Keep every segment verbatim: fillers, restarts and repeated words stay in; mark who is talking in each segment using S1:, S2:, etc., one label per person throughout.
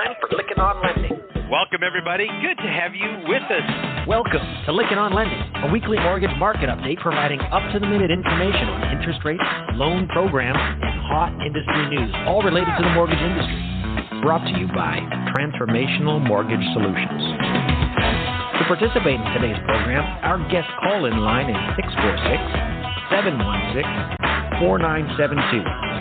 S1: time for Lykken on Lending.
S2: Welcome, everybody. Good to have you with us.
S3: Welcome to Lykken on Lending, a weekly mortgage market update providing up-to-the-minute information on interest rates, loan programs, and hot industry news, all related to the mortgage industry. Brought to you by Transformational Mortgage Solutions. To participate in today's program, our guest call-in line is six four six, seven one six, four nine seven two.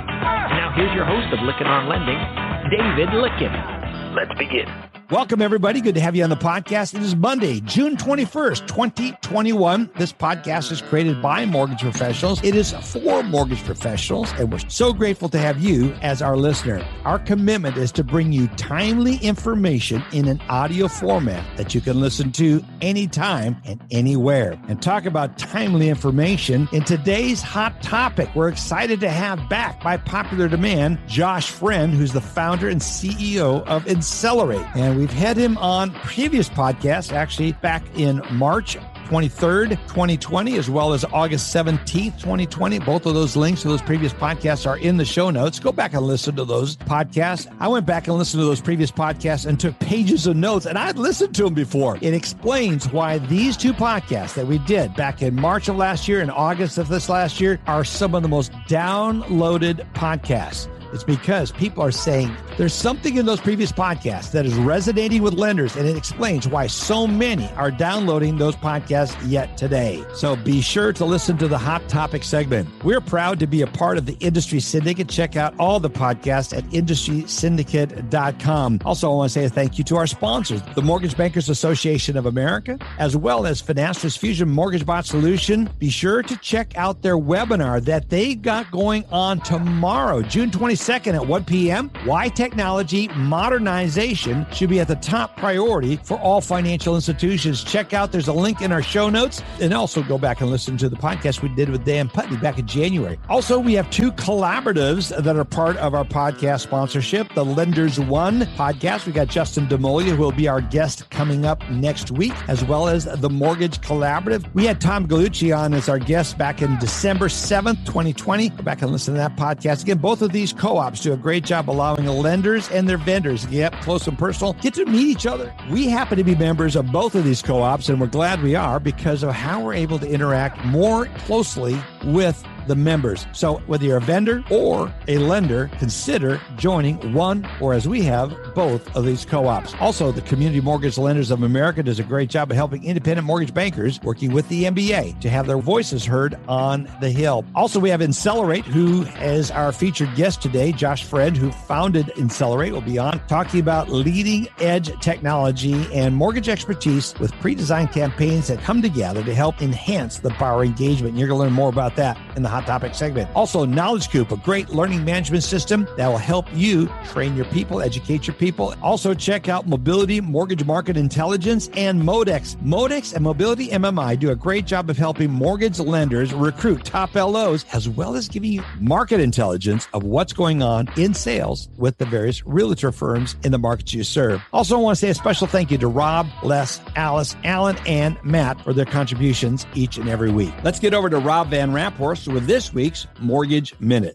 S3: Now here's your host of Lykken on Lending, David Lykken.
S1: Let's begin.
S4: Welcome, everybody. Good to have you on the podcast. It is Monday, June twenty-first, twenty twenty-one. This podcast is created by mortgage professionals. It is for mortgage professionals, and we're so grateful to have you as our listener. Our commitment is to bring you timely information in an audio format that you can listen to anytime and anywhere. And talk about timely information in today's hot topic. We're excited to have back, by popular demand, Josh Friend, who's the founder and C E O of Insellerate. And we've had him on previous podcasts, actually back in March twenty-third, twenty twenty, as well as August seventeenth, twenty twenty. Both of those links to those previous podcasts are in the show notes. Go back and listen to those podcasts. I went back and listened to those previous podcasts and took pages of notes, and I'd listened to them before. It explains why these two podcasts that we did back in March of last year and August of this last year are some of the most downloaded podcasts. It's because people are saying there's something in those previous podcasts that is resonating with lenders, and it explains why so many are downloading those podcasts yet today. So be sure to listen to the Hot Topic segment. We're proud to be a part of the Industry Syndicate. Check out all the podcasts at industry syndicate dot com. Also, I want to say a thank you to our sponsors, the Mortgage Bankers Association of America, as well as Finastra's Fusion Mortgage Bot Solution. Be sure to check out their webinar that they got going on tomorrow, June twenty-second at one p.m. Why technology modernization should be at the top priority for all financial institutions. Check out, there's a link in our show notes, and also go back and listen to the podcast we did with Dan Putney back in January. Also, we have two collaboratives that are part of our podcast sponsorship. The Lenders One podcast, we got Justin Demolia, who will be our guest coming up next week, as well as the Mortgage Collaborative. We had Tom Gallucci on as our guest back in December seventh, twenty twenty. Go back and listen to that podcast. Again, both of these co Co-ops do a great job allowing lenders and their vendors to get up close and personal, get to meet each other. We happen to be members of both of these co-ops, and we're glad we are because of how we're able to interact more closely with the members. So whether you're a vendor or a lender, consider joining one, or as we have, both of these co-ops. Also, the Community Mortgage Lenders of America does a great job of helping independent mortgage bankers working with the M B A to have their voices heard on the Hill. Also, we have Insellerate, who is our featured guest today. Josh Friend, who founded Insellerate, will be on talking about leading edge technology and mortgage expertise with pre-designed campaigns that come together to help enhance the borrower engagement. You're going to learn more about that in the Hot Topic segment. Also, Knowledge Coop, a great learning management system that will help you train your people, educate your people. Also, check out Mobility Mortgage Market Intelligence and Modex. Modex and Mobility M M I do a great job of helping mortgage lenders recruit top L Os, as well as giving you market intelligence of what's going on in sales with the various realtor firms in the markets you serve. Also, I want to say a special thank you to Rob, Les, Alice, Alan, and Matt for their contributions each and every week. Let's get over to Rob Van Raphorst with this week's Mortgage Minute.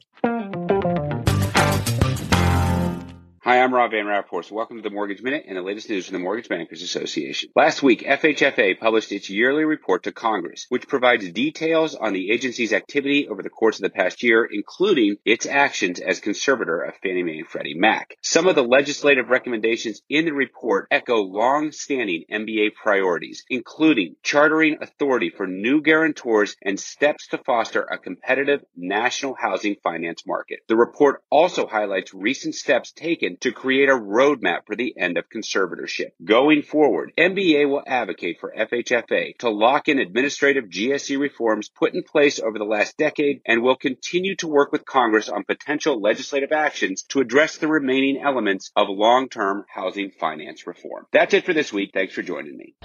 S5: Hi, I'm Rob Van Raphorst. Welcome to the Mortgage Minute and the latest news from the Mortgage Bankers Association. Last week, F H F A published its yearly report to Congress, which provides details on the agency's activity over the course of the past year, including its actions as conservator of Fannie Mae and Freddie Mac. Some of the legislative recommendations in the report echo long-standing M B A priorities, including chartering authority for new guarantors and steps to foster a competitive national housing finance market. The report also highlights recent steps taken to create a roadmap for the end of conservatorship. Going forward, M B A will advocate for F H F A to lock in administrative G S E reforms put in place over the last decade and will continue to work with Congress on potential legislative actions to address the remaining elements of long-term housing finance reform. That's it for this week. Thanks for joining me.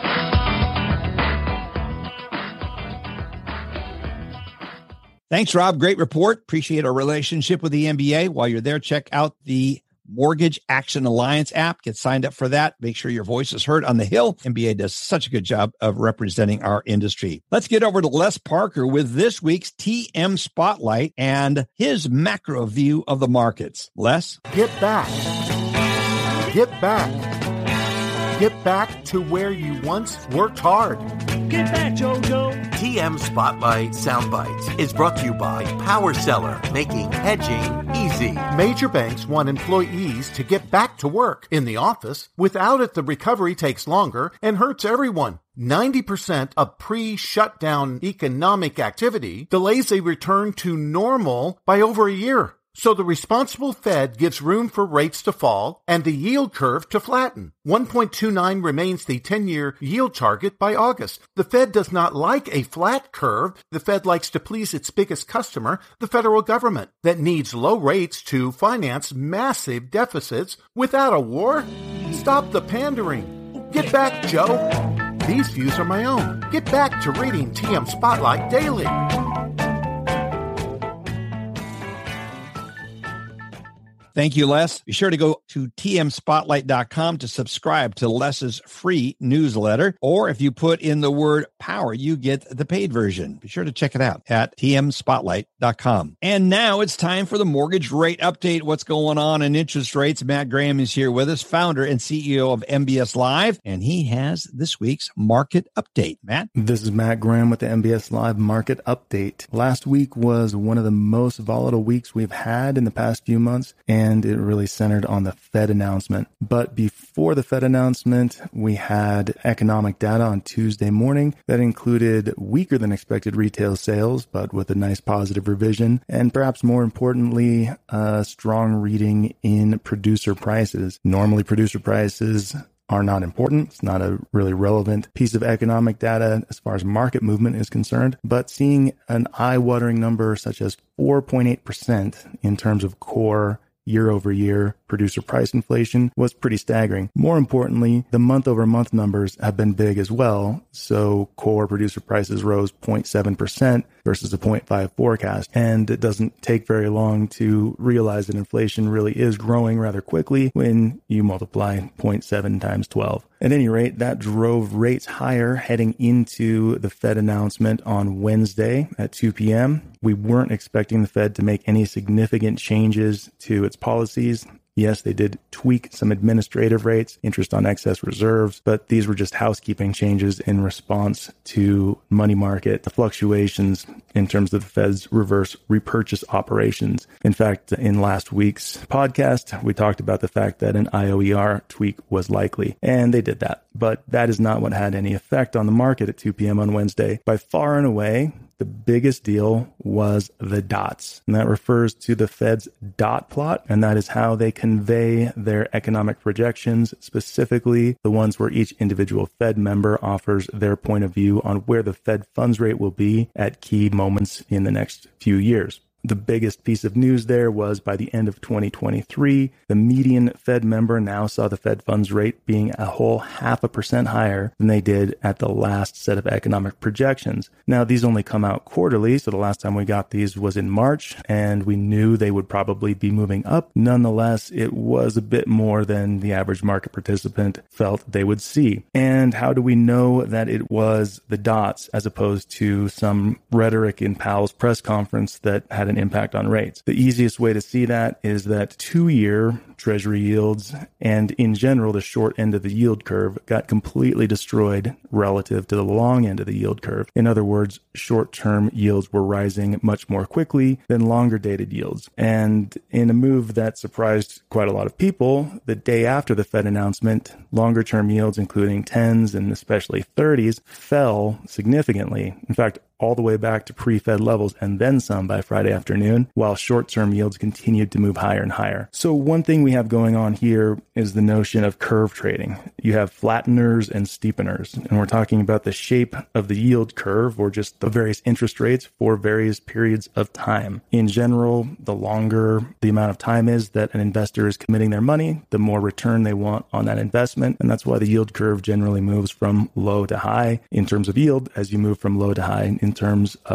S4: Thanks, Rob. Great report. Appreciate our relationship with the M B A. While you're there, check out the Mortgage Action Alliance app. Get signed up for that. Make sure your voice is heard on the Hill. M B A does such a good job of representing our industry. Let's get over to Les Parker with this week's T M Spotlight and his macro view of the markets. Les?
S6: Get back. Get back. Get back to where you once worked hard.
S7: Get back, JoJo.
S8: T M Spotlight Soundbites is brought to you by Power Seller, making hedging easy.
S6: Major banks want employees to get back to work in the office. Without it, the recovery takes longer and hurts everyone. ninety percent of pre-shutdown economic activity delays a return to normal by over a year. So the responsible Fed gives room for rates to fall and the yield curve to flatten. one point two nine remains the ten-year yield target by August. The Fed does not like a flat curve. The Fed likes to please its biggest customer, the federal government, that needs low rates to finance massive deficits without a war. Stop the pandering. Get back, Joe. These views are my own. Get back to reading T M Spotlight daily.
S4: Thank you, Les. Be sure to go to T M spotlight dot com to subscribe to Les's free newsletter. Or if you put in the word power, you get the paid version. Be sure to check it out at T M spotlight dot com. And now it's time for the mortgage rate update. What's going on in interest rates? Matt Graham is here with us, founder and C E O of M B S Live, and he has this week's market update. Matt?
S9: This is Matt Graham with the M B S Live market update. Last week was one of the most volatile weeks we've had in the past few months, and And it really centered on the Fed announcement. But before the Fed announcement, we had economic data on Tuesday morning that included weaker than expected retail sales, but with a nice positive revision. And perhaps more importantly, a strong reading in producer prices. Normally, producer prices are not important. It's not a really relevant piece of economic data as far as market movement is concerned. But seeing an eye-watering number such as four point eight percent in terms of core year-over-year producer price inflation was pretty staggering. More importantly, the month-over-month numbers have been big as well. So core producer prices rose zero point seven percent versus a zero point five forecast. And it doesn't take very long to realize that inflation really is growing rather quickly when you multiply zero point seven times twelve. At any rate, that drove rates higher heading into the Fed announcement on Wednesday at two p.m. We weren't expecting the Fed to make any significant changes to its policies. Yes, they did tweak some administrative rates, interest on excess reserves, but these were just housekeeping changes in response to money market fluctuations in terms of the Fed's reverse repurchase operations. In fact, in last week's podcast, we talked about the fact that an I O E R tweak was likely, and they did that. But that is not what had any effect on the market at two p.m. on Wednesday. By far and away, the biggest deal was the dots, and that refers to the Fed's dot plot, and that is how they convey their economic projections, specifically the ones where each individual Fed member offers their point of view on where the Fed funds rate will be at key moments in the next few years. The biggest piece of news there was by the end of twenty twenty-three, the median Fed member now saw the Fed funds rate being a whole half a percent higher than they did at the last set of economic projections. Now, these only come out quarterly, so the last time we got these was in March, and we knew they would probably be moving up. Nonetheless, it was a bit more than the average market participant felt they would see. And how do we know that it was the dots as opposed to some rhetoric in Powell's press conference that had an impact on rates? The easiest way to see that is that two-year Treasury yields and in general the short end of the yield curve got completely destroyed relative to the long end of the yield curve. In other words, short-term yields were rising much more quickly than longer-dated yields. And in a move that surprised quite a lot of people, the day after the Fed announcement, longer-term yields, including tens and especially thirties, fell significantly. In fact, all the way back to pre-Fed levels and then some by Friday afternoon, while short-term yields continued to move higher and higher. So one thing we have going on here is the notion of curve trading. You have flatteners and steepeners, and we're talking about the shape of the yield curve or just the various interest rates for various periods of time. In general, the longer the amount of time is that an investor is committing their money, the more return they want on that investment, and that's why the yield curve generally moves from low to high in terms of yield as you move from low to high in terms of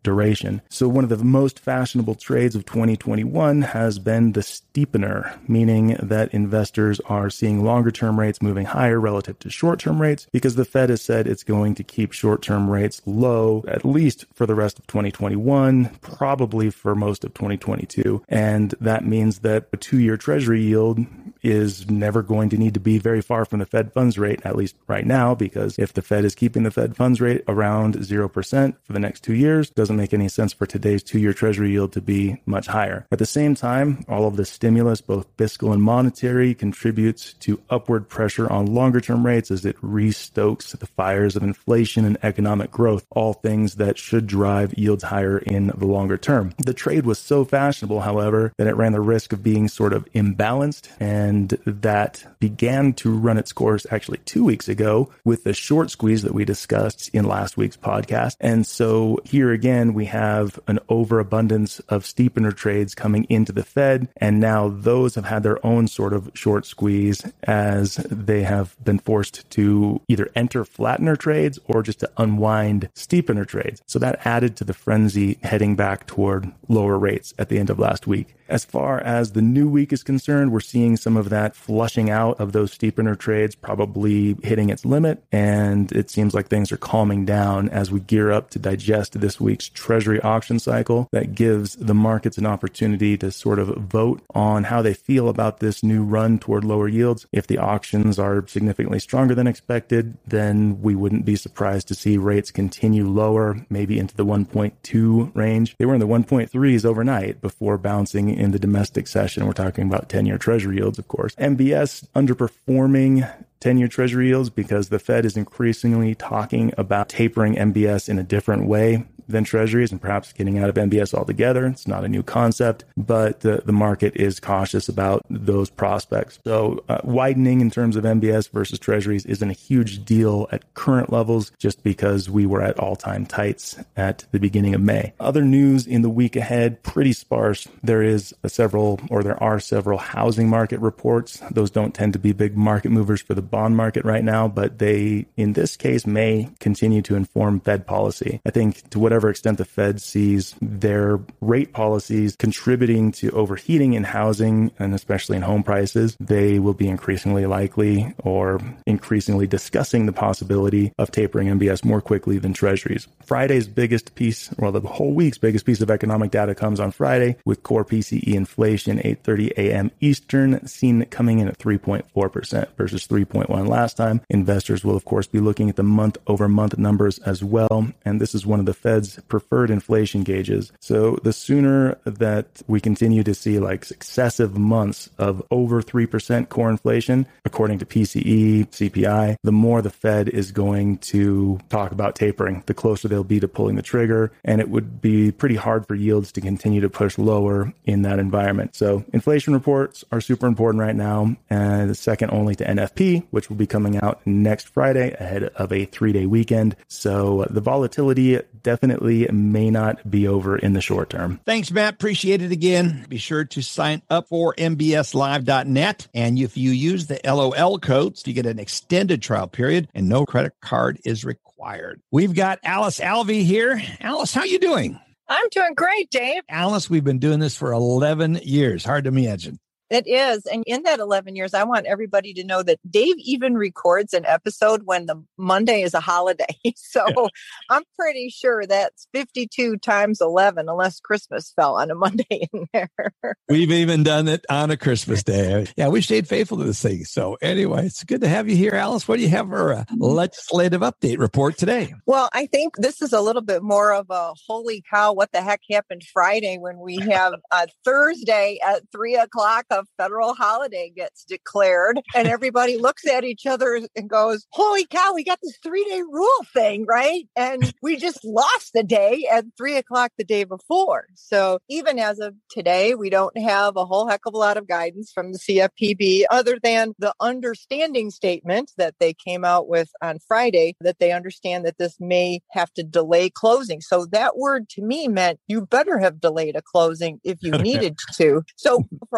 S9: duration. So one of the most fashionable trades of twenty twenty-one has been the steepener, meaning that investors are seeing longer-term rates moving higher relative to short-term rates because the Fed has said it's going to keep short-term rates low, at least for the rest of twenty twenty-one, probably for most of twenty twenty-two. And that means that a two-year Treasury yield is never going to need to be very far from the Fed funds rate, at least right now, because if the Fed is keeping the Fed funds rate around zero percent for the next two years, it doesn't make any sense for today's two-year Treasury yield to be much higher. At the same time, all of the stimulus, both fiscal and monetary, contributes to upward pressure on longer-term rates as it restokes the fires of inflation and economic growth, all things that should drive yields higher in the longer term. The trade was so fashionable, however, that it ran the risk of being sort of imbalanced, and that began to run its course actually two weeks ago with the short squeeze that we discussed in last week's podcast. And so here again, we have an overabundance of steepener trades coming into the Fed, and now those have had their own sort of short squeeze as they have been forced to either enter flattener trades or just to unwind steepener trades. So that added to the frenzy heading back toward lower rates at the end of last week. As far as the new week is concerned, we're seeing some of that flushing out of those steepener trades probably hitting its limit, and it seems like things are calming down as we gear up to digest this week's Treasury auction cycle that gives the markets an opportunity to sort of vote on how they feel about this new run toward lower yields. If the auctions are significantly stronger than expected, then we wouldn't be surprised to see rates continue lower, maybe into the one point two range. They were in the one point threes overnight before bouncing in the domestic session. We're talking about ten-year Treasury yields, of course. M B S underperforming ten-year Treasury yields because the Fed is increasingly talking about tapering M B S in a different way than Treasuries and perhaps getting out of M B S altogether. It's not a new concept, but the, the market is cautious about those prospects. So uh, widening in terms of M B S versus Treasuries isn't a huge deal at current levels just because we were at all-time tights at the beginning of May. Other news in the week ahead, pretty sparse. There is a several, or there are several housing market reports. Those don't tend to be big market movers for the bond market right now, but they, in this case, may continue to inform Fed policy. I think to whatever extent the Fed sees their rate policies contributing to overheating in housing and especially in home prices, they will be increasingly likely or increasingly discussing the possibility of tapering M B S more quickly than Treasuries. Friday's biggest piece, well, the whole week's biggest piece of economic data comes on Friday with core P C E inflation, eight thirty a.m. Eastern, seen coming in at three point four percent versus three point one last time. Investors will, of course, be looking at the month-over-month numbers as well, and this is one of the Fed's preferred inflation gauges. So the sooner that we continue to see like successive months of over three percent core inflation, according to P C E, C P I, the more the Fed is going to talk about tapering, the closer they'll be to pulling the trigger, and it would be pretty hard for yields to continue to push lower in that environment. So inflation reports are super important right now, and second only to N F P, which will be coming out next Friday ahead of a three-day weekend. So the volatility definitely may not be over in the short term.
S4: Thanks, Matt. Appreciate it again. Be sure to sign up for M B S live dot net. And if you use the L O L codes, you get an extended trial period and no credit card is required. We've got Alice Alvey here. Alice, how you doing?
S10: I'm doing great, Dave.
S4: Alice, we've been doing this for eleven years. Hard to imagine.
S10: It is. And in that eleven years, I want everybody to know that Dave even records an episode when the Monday is a holiday. So yeah. I'm pretty sure that's fifty-two times eleven, unless Christmas fell on a Monday in there.
S4: We've even done it on a Christmas day. Yeah, we stayed faithful to this thing. So anyway, it's good to have you here, Alice. What do you have for a legislative update report today?
S10: Well, I think this is a little bit more of a holy cow, what the heck happened Friday when we have a Thursday at three o'clock a federal holiday gets declared and everybody looks at each other and goes, holy cow, we got this three-day rule thing, right? And we just lost the day at three o'clock the day before. So even as of today, we don't have a whole heck of a lot of guidance from the C F P B other than the understanding statement that they came out with on Friday, that they understand that this may have to delay closing. So that word to me meant you better have delayed a closing if you needed to. So for a lot of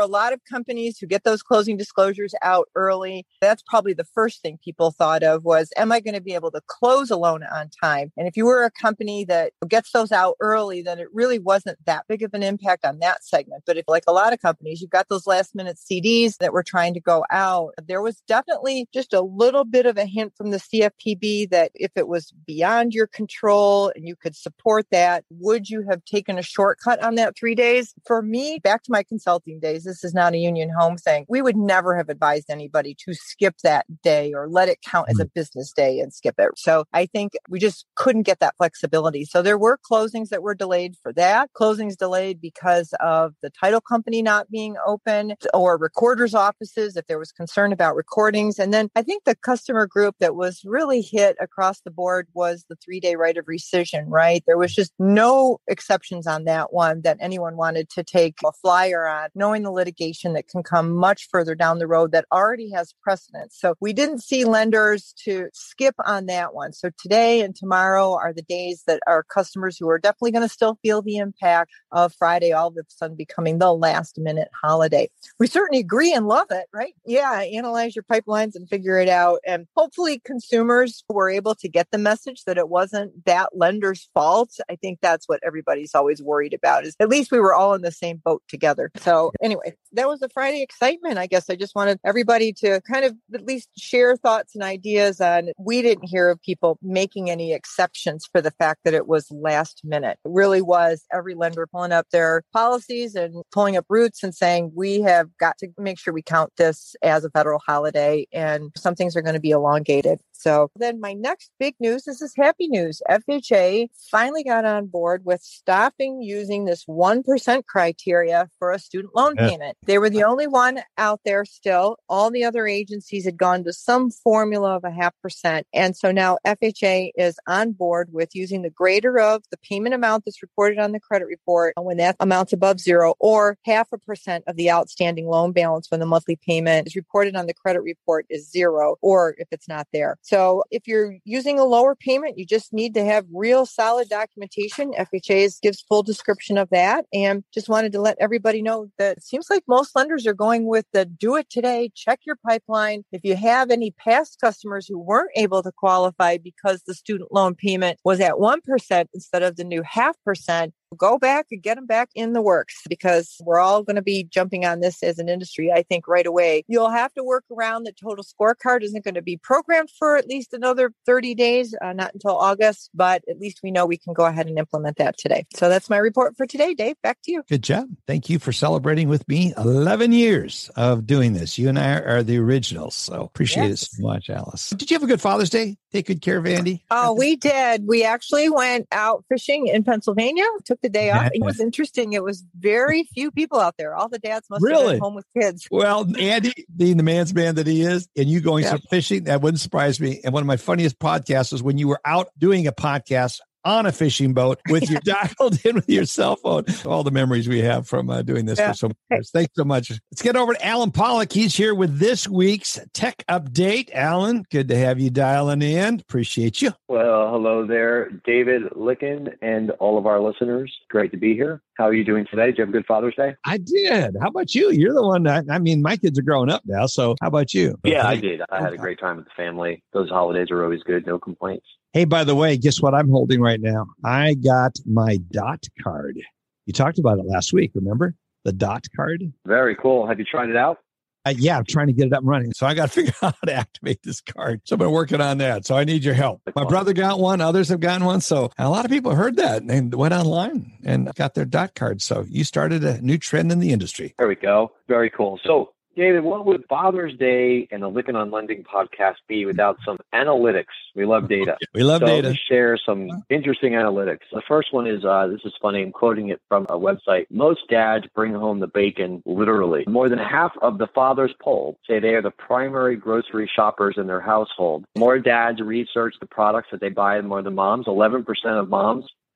S10: companies who get those closing disclosures out early, that's probably the first thing people thought of was, am I going to be able to close a loan on time? And if you were a company that gets those out early, then it really wasn't that big of an impact on that segment. But if, like a lot of companies, you've got those last minute C Ds that were trying to go out, there was definitely just a little bit of a hint from the C F P B that if it was beyond your control and you could support that, would you have taken a shortcut on that three days? For me, back to my consulting days, this is not a Union Home thing. We would never have advised anybody to skip that day or let it count as a business day and skip it. So I think we just couldn't get that flexibility. So there were closings that were delayed for that. Closings delayed because of the title company not being open or recorders' offices if there was concern about recordings. And then I think the customer group that was really hit across the board was the three-day right of rescission, right? There was just no exceptions on that one that anyone wanted to take a flyer on, knowing the litigation that can come much further down the road that already has precedence. So we didn't see lenders to skip on that one. So today and tomorrow are the days that our customers who are definitely going to still feel the impact of Friday all of a sudden becoming the last minute holiday. We certainly agree and love it, right? Yeah, analyze your pipelines and figure it out. And hopefully consumers were able to get the message that it wasn't that lender's fault. I think that's what everybody's always worried about, is at least we were all in the same boat together. So anyway, that was the Friday excitement. I guess I just wanted everybody to kind of at least share thoughts and ideas on, we didn't hear of people making any exceptions for the fact that it was last minute. It really was every lender pulling up their policies and pulling up roots and saying, we have got to make sure we count this as a federal holiday, and some things are going to be elongated. So then my next big news, this is happy news. F H A finally got on board with stopping using this one percent criteria for a student loan
S4: Yeah.
S10: payment. They were the only one out there still. All the other agencies had gone to some formula of a half percent. And so now F H A is on board with using the greater of the payment amount that's reported on the credit report when that amount's above zero, or half a percent of the outstanding loan balance when the monthly payment is reported on the credit report is zero, or if it's not there. So if you're using a lower payment, you just need to have real solid documentation. F H A gives full description of that. And just wanted to let everybody know that it seems like most lenders are going with the do it today, check your pipeline. If you have any past customers who weren't able to qualify because the student loan payment was at one percent instead of the new half percent, go back and get them back in the works, because we're all going to be jumping on this as an industry, I think, right away. You'll have to work around the total scorecard isn't going to be programmed for at least another thirty days, uh, not until August, but at least we know we can go ahead and implement that today. So that's my report for today. Dave, back to you.
S4: Good job. Thank you for celebrating with me eleven years of doing this. You and I are the originals. So appreciate
S10: Yes.
S4: it so much, Alice. Did you have a good Father's Day? Take good care of Andy?
S10: Oh, we did. We actually went out fishing in Pennsylvania, took the day off. It was interesting. It was very few people out there. All the dads must have
S4: Really?
S10: been home with kids.
S4: Well, Andy, being the man's man that he is, and you going
S10: Yep.
S4: some fishing, that wouldn't surprise me. And one of my funniest podcasts was when you were out doing a podcast on a fishing boat with your dialed in with your cell phone. All the memories we have from uh, doing this
S10: Yeah.
S4: for so many years. Thanks so much. Let's get over to Alan Pollock. He's here with this week's tech update. Alan, good to have you dialing in. Appreciate you.
S11: Well, hello there, David Licken and all of our listeners. Great to be here. How are you doing today? Did you have a good Father's Day?
S4: I did. How about you? You're the one that, I mean, my kids are growing up now. So how about you?
S11: Yeah, I did. I had a great time with the family. Those holidays are always good. No complaints.
S4: Hey, by the way, guess what I'm holding right now? I got my dot card. You talked about it last week, remember? The dot card?
S11: Very cool. Have you tried it out?
S4: Uh, yeah, I'm trying to get it up and running. So I got to figure out how to activate this card. So I've been working on that. So I need your help. My brother got one. Others have gotten one. So a lot of people heard that and went online and got their dot card. So you started a new trend in the industry.
S11: There we go. Very cool. So, David, what would Father's Day and the Licken on Lending podcast be without some analytics? We love data.
S4: We love
S11: so
S4: data.
S11: To share some interesting analytics. The first one is, uh, this is funny, I'm quoting it from a website. Most dads bring home the bacon, literally. More than half of the fathers polled say they are the primary grocery shoppers in their household. More dads research the products that they buy more than moms. eleven percent of moms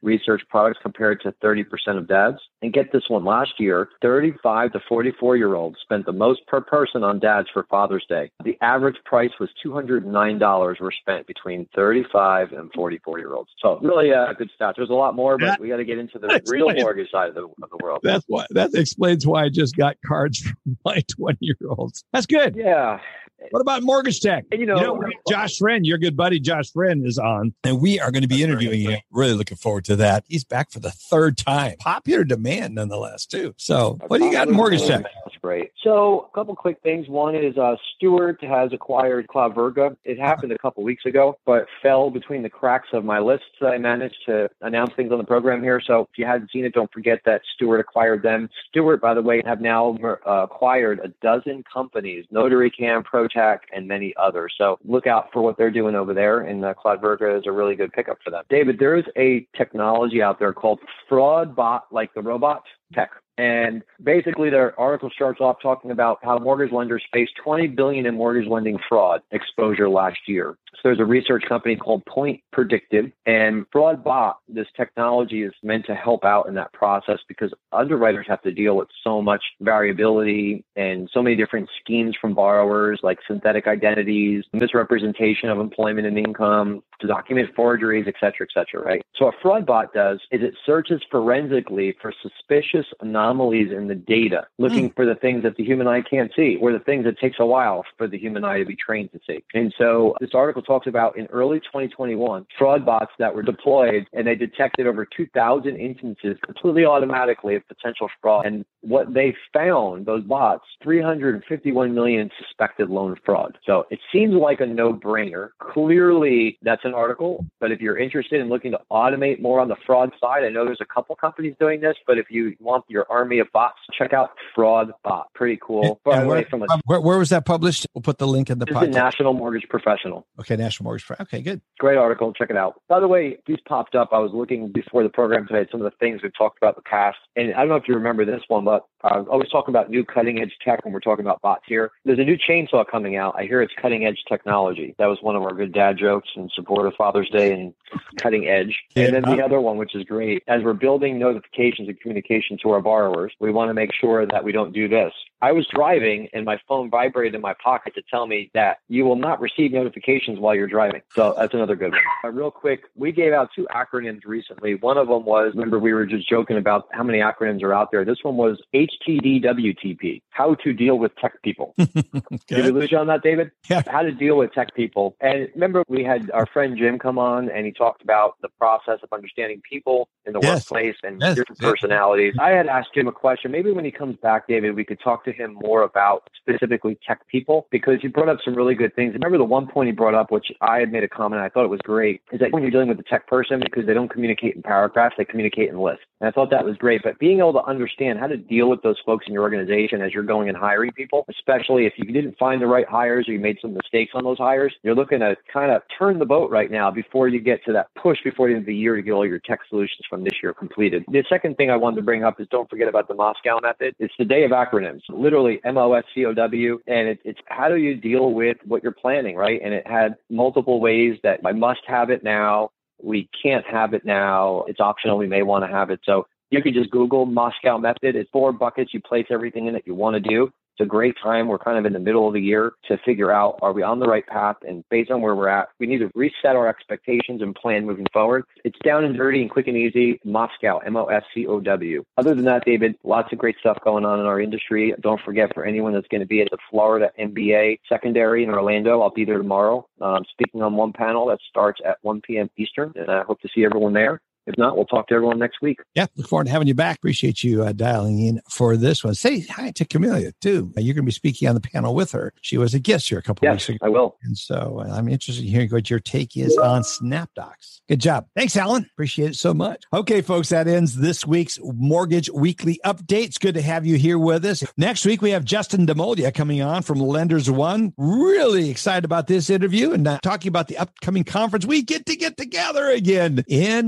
S11: researched products compared to thirty percent of dads. And get this one, last year, thirty-five to forty-four-year-olds spent the most per person on dads for Father's Day. The average price was two hundred nine dollars were spent between thirty-five and forty-four-year-olds. So really uh, good stats. There's a lot more, but we got to get into the real mortgage side of the, of the world.
S4: That's why, that explains why I just got cards from my twenty-year-olds. That's good.
S11: Yeah.
S4: What about Mortgage Tech?
S11: And, you know,
S4: you know Josh Friend, your good buddy Josh Friend is on, and we are going to be interviewing him. Really looking forward to that. He's back for the third time. Popular demand, nonetheless, too. So what do you got in Mortgage Tech?
S11: That's great. So a couple quick things. One is uh, Stewart has acquired CloudVerga. It happened a couple weeks ago, but fell between the cracks of my lists that I managed to announce things on the program here. So if you hadn't seen it, don't forget that Stewart acquired them. Stewart, by the way, have now uh, acquired a dozen companies, NotaryCam, ProTac, and many others. So look out for what they're doing over there. And uh, CloudVerga is a really good pickup for them. David, there is a technology out there called FraudBot, like the robot tech. And basically, their article starts off talking about how mortgage lenders faced twenty billion dollars in mortgage lending fraud exposure last year. So there's a research company called Point Predictive, and FraudBot, this technology is meant to help out in that process because underwriters have to deal with so much variability and so many different schemes from borrowers, like synthetic identities, misrepresentation of employment and income, document forgeries, et cetera, et cetera, right? So what FraudBot does is it searches forensically for suspicious anomalies in the data, looking mm. for the things that the human eye can't see, or the things that takes a while for the human eye to be trained to see. And so this article talks about in early twenty twenty-one, fraud bots that were deployed, and they detected over two thousand instances completely automatically of potential fraud. And what they found, those bots, three hundred fifty-one million suspected loan fraud. So it seems like a no-brainer. Clearly, that's an article, but if you're interested in looking to automate more on the fraud side, I know there's a couple companies doing this, but if you want your army of bots, check out FraudBot. Pretty cool. By the way, from a,
S4: where, where was that published? We'll put the link in the podcast.
S11: National Mortgage Professional.
S4: Okay, National Mortgage Professional. Okay, good.
S11: Great article. Check it out. By the way, these popped up. I was looking before the program today at some of the things we've talked about in the past. And I don't know if you remember this one, but I uh, always talking about new cutting edge tech when we're talking about bots here. There's a new chainsaw coming out. I hear it's cutting edge technology. That was one of our good dad jokes in support of Father's Day and cutting edge. Yeah. And then the other one, which is great, as we're building notifications and communication to our borrowers, we want to make sure that we don't do this. I was driving and my phone vibrated in my pocket to tell me that you will not receive notifications while you're driving. So that's another good one. Uh, real quick, we gave out two acronyms recently. One of them was, remember we were just joking about how many acronyms are out there. This one was H T D W T P, how to deal with tech people. Did we lose you on that, David?
S4: Yeah.
S11: How to deal with tech people. And remember we had our friend Jim come on and he talked about the process of understanding people in the yes. workplace and yes. different yes. personalities. I had asked Jim a question. Maybe when he comes back, David, we could talk to him more about specifically tech people, because he brought up some really good things. Remember the one point he brought up, which I had made a comment, I thought it was great, is that when you're dealing with a tech person, because they don't communicate in paragraphs, they communicate in lists. And I thought that was great. But being able to understand how to deal with those folks in your organization as you're going and hiring people, especially if you didn't find the right hires or you made some mistakes on those hires, you're looking to kind of turn the boat right now before you get to that push before the end of the year to get all your tech solutions from this year completed. The second thing I wanted to bring up is don't forget about the Moscow method. It's the day of acronyms, literally M O S C O W. And it, it's how do you deal with what you're planning, right? And it had multiple ways that I must have it now. We can't have it now. It's optional. We may want to have it. So you could just Google Moscow method. It's four buckets. You place everything in that you want to do. It's a great time. We're kind of in the middle of the year to figure out, are we on the right path? And based on where we're at, we need to reset our expectations and plan moving forward. It's down and dirty and quick and easy. Moscow, M O S C O W. Other than that, David, lots of great stuff going on in our industry. Don't forget, for anyone that's going to be at the Florida M B A secondary in Orlando, I'll be there tomorrow. Um, speaking on one panel that starts at one p.m. Eastern, and I hope to see everyone there. If not, we'll talk to everyone next week.
S4: Yeah, look forward to having you back. Appreciate you uh, dialing in for this one. Say hi to Camelia, too. You're going to be speaking on the panel with her. She was a guest here a couple
S11: yes,
S4: weeks ago.
S11: I will.
S4: And so uh, I'm interested in hearing what your take is on SnapDocs. Good job. Thanks, Alan. Appreciate it so much. Okay, folks, that ends this week's Mortgage Weekly Update. It's good to have you here with us. Next week, we have Justin Demolia coming on from Lenders One. Really excited about this interview and uh, talking about the upcoming conference. We get to get together again in Orlando.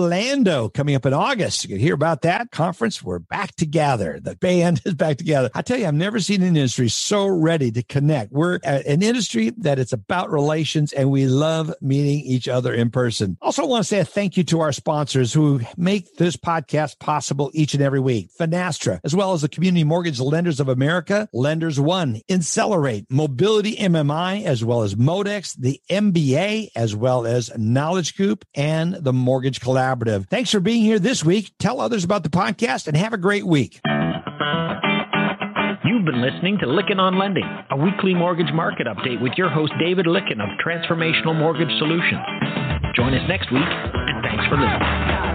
S4: Orlando coming up in August. You can hear about that conference. We're back together. The band is back together. I tell you, I've never seen an industry so ready to connect. We're an industry that it's about relations, and we love meeting each other in person. Also want to say a thank you to our sponsors who make this podcast possible each and every week. Finastra, as well as the Community Mortgage Lenders of America, Lenders One, Incelerate, Mobility M M I, as well as Modex, the M B A, as well as Knowledge Coop, and the Mortgage Collaborative. Thanks for being here this week. Tell others about the podcast and have a great week.
S3: You've been listening to Lykken on Lending, a weekly mortgage market update with your host, David Lykken of Transformational Mortgage Solutions. Join us next week, and thanks for listening.